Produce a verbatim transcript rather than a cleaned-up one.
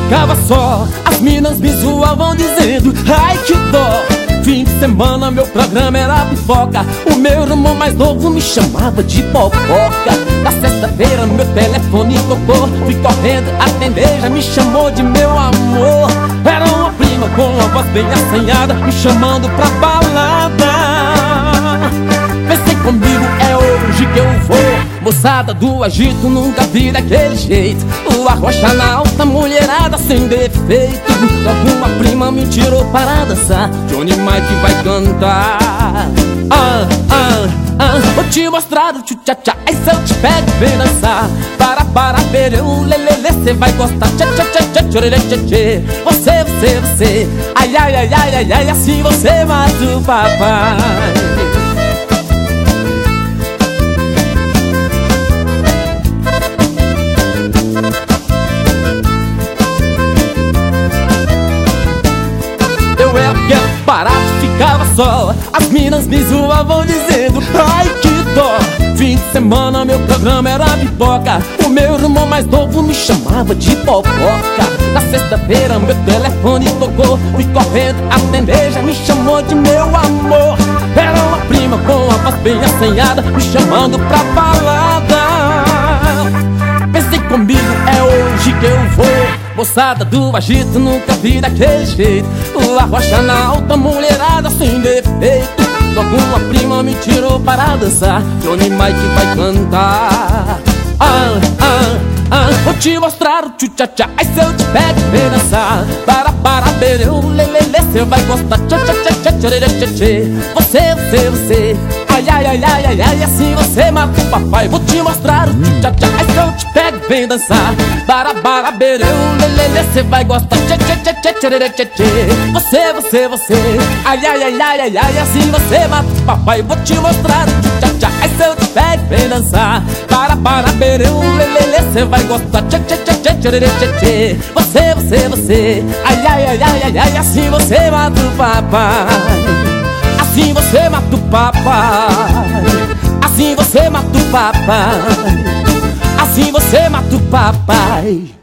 ficava só, as minas me zoavam dizendo ai que dó. Fim de semana meu programa era pipoca, o meu irmão mais novo me chamava de popoca. Na sexta-feira meu telefone tocou, fui correndo atender, já me chamou de meu amor. Era uma prima com uma voz bem assanhada, me chamando pra balada. Pensei comigo, é hoje que eu vou. Moçada do agito, nunca vi daquele jeito. O arrocha na alta, mulherada sem defeito. Alguma prima me tirou para dançar, Johnny Mike vai cantar. Ah, ah, ah, vou te mostrar o tchu-tcha-tcha, aí se eu te pego vem dançar. Para, para, pereu, lelele, cê vai gostar. Tcha-tcha-tcha, tchorerê-tchê-tchê. Você, você, você, ai, ai, ai, ai, ai, ai, assim você mata o papai. Eu era quieto, parado, ficava só, as minas me zoavam dizendo ai que dó. Fim de semana meu programa era pipoca, o meu irmão mais novo me chamava de popoca. Na sexta-feira meu telefone tocou, fui correndo atender, já me chamou de meu amor. Era uma prima com a voz bem assanhada, me chamando pra balada. Pensei comigo, é hoje que eu vou. Moçada do agito, nunca vi daquele jeito. O arrocha na alta, mulherada sem defeito. Alguma prima me tirou para dançar, Johnny Mike vai cantar. Ah, ah, ah, vou te mostrar o tchu-tcha-tcha, aí se eu te pego vem dançar. Para, para, bereu, lelele, cê vai gostar. Tcha-tcha-tcha, tchorerê-tchê-tchê. Você, você, você, ai, ai, ai, ai, ai, ai, assim você mata o papai. Vou te mostrar o tchu-tcha-tcha, aí se eu te pego vem dançar. Para, para, bereu, lelele, cê vai gostar. Tcha-tcha-tcha, tchorerê-tchê-tchê. Você, você, você, ai, ai, ai, ai, ai, ai, assim você mata o papai. Vou te mostrar o tchu-tcha-tcha, aí se eu te pego vem dançar. Para, para, bereu, lelele, cê vai gostar. Tcha-tcha-tcha, tchorerê-tchê-tchê. Você, você, você, ai, ai, ai, ai, ai, ai, assim você mata o papai. Assim você mata o papai. Assim você mata o papai. Assim você mata o papai.